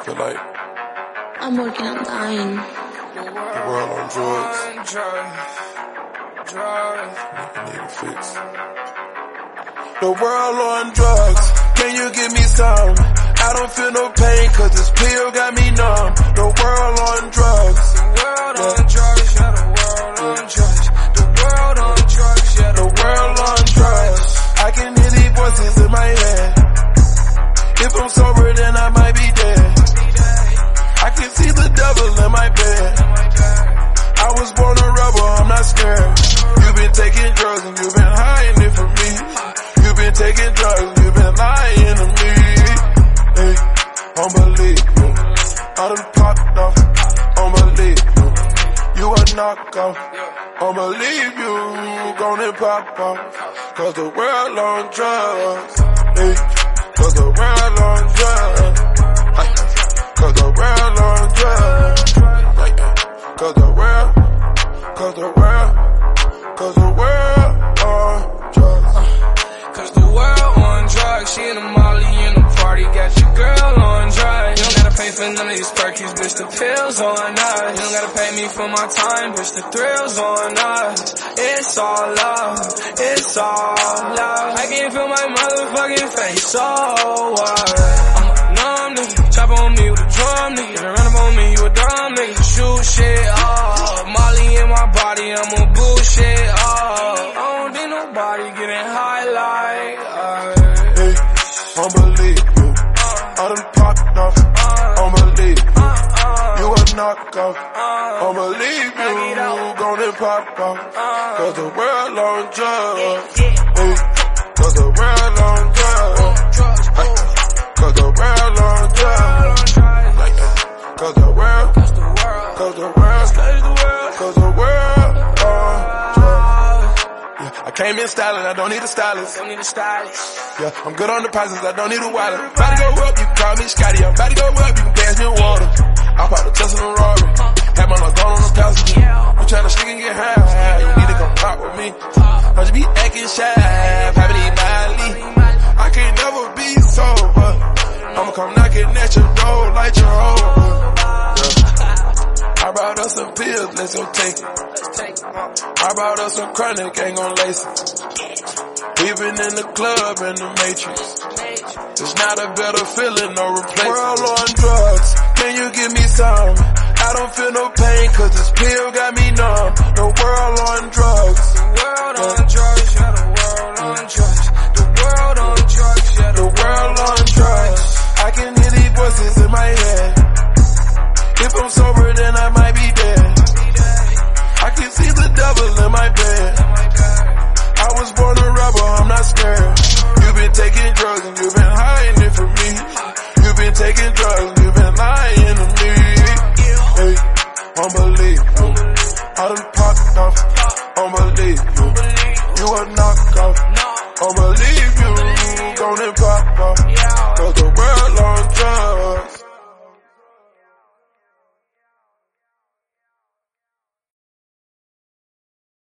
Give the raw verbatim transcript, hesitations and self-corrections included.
Feel like I'm working on dying. the world on drugs. Need a fix. The world on drugs. Can you give me some? I don't feel no pain cause this pill got me numb. The world on drugs. The world on drugs, yeah, the world on drugs. The world on drugs, yeah, The world on drugs. I can hear these voices in my head. If I'm sober then I might be dead. I can see the devil in my bed. I was born a rebel, I'm not scared. You've been taking drugs and you've been hiding it from me. You've been taking drugs and you've been lying to me. Hey, unbelievable. I done popped off, unbelievable. You a knockoff, unbelieve you gonna pop off. Cause the world on drugs. Hey, cause the world on drugs. Cause the world on drugs. Cause the world, cause the world, cause the world on drugs. Cause the world on drugs. She in the molly in the party, got your girl on drugs. You don't gotta pay for none of these perkies, bitch, the pills on us. You don't gotta pay me for my time, bitch, the thrills on us. It's all love, it's all love. I can feel my motherfucking face, so what? I'm a numb nigga, chop on me with a drum nigga. Run up on me, you a dumb nigga, shoot shit up. Molly in my body, I'm a bullshit up. I don't think nobody getting high like us. Hey, unbelievable. I done popped off, unbelievable. You a knockoff, unbelievable. Gonna pop off. Cause the world on drugs. Hey, cause the world on drugs. Hey, cause the world on drugs. Like that. Cause the world, cause the world, cause the world, cause the world on drugs. Yeah, I came in styling, I don't need a stylist. Don't need a stylist. Yeah, I'm good on deposits, I don't need a wallet. About to go up, you can call me Scotty. I'm about to go up, you can pass me water. I popped a Tesla and Rari. Had my lunch on the passenger. You tryna sneak and get high, you need to come rock with me. I just be acting shy, having these Miley. I can't never be sober. I'ma come knocking at your door like Jehovah. Yeah. I brought us some pills, let's go take it. I brought us some chronic, ain't gon' lace it. Even in the club and the Matrix. It's not a better feeling, no replacement. World on drugs, can you give me some? I don't feel no pain cause this pill got me numb. The world on drugs. The world on drugs, yeah, the world on drugs. The world on drugs, yeah, The world on drugs. I can hear these voices in my head. If I'm sober then I might be dead. I can see the devil in my bed. I was born a rebel, I'm not scared. You've been taking drugs and you've been hiding it from me. You've been taking drugs and you've been lying to me. Hey, unbelievable. I done popped off, unbelievable. You a knockoff, unbelievable. Gonna pop off.